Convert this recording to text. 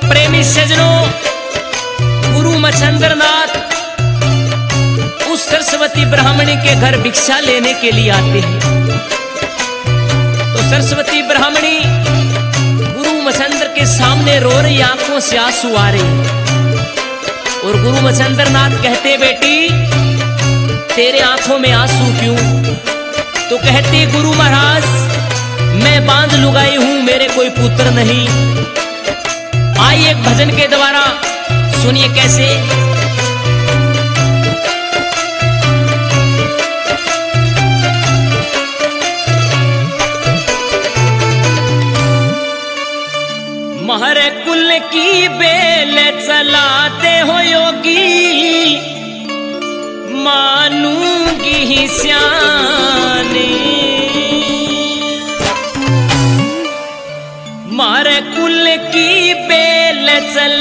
प्रेमी सजनों, गुरु मच्छिंद्रनाथ उस सरस्वती ब्राह्मणी के घर भिक्षा लेने के लिए आते हैं। तो सरस्वती ब्राह्मणी गुरु मच्छिंद्र के सामने रो रही, आंखों से आंसू आ रहे। और गुरु मच्छिंद्रनाथ कहते, बेटी तेरे आंखों में आंसू क्यों? तो कहती, गुरु महाराज मैं बांध लुगाई हूं, मेरे कोई पुत्र नहीं। आइए एक भजन के द्वारा सुनिए कैसे। महरे कुल की बेल चलाते हो योगी, मानूंगी ही स्याने। मारे कुल की बेल चला